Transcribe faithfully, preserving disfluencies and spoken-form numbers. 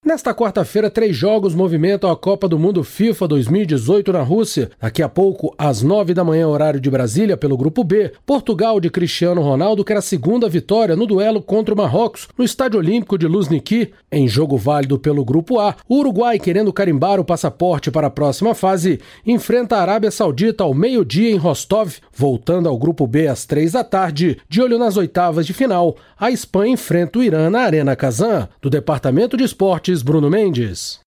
Nesta quarta-feira, três jogos movimentam a Copa do Mundo FIFA dois mil e dezoito na Rússia. Daqui a pouco, às nove da manhã, horário de Brasília, pelo Grupo B, Portugal de Cristiano Ronaldo quer a segunda vitória no duelo contra o Marrocos, no Estádio Olímpico de Luzhniki. Em jogo válido pelo Grupo A, o Uruguai, querendo carimbar o passaporte para a próxima fase, enfrenta a Arábia Saudita ao meio-dia em Rostov. Voltando ao Grupo B às três da tarde, de olho nas oitavas de final, a Espanha enfrenta o Irã na Arena Kazan. Do Departamento de Esportes, Bruno Mendes.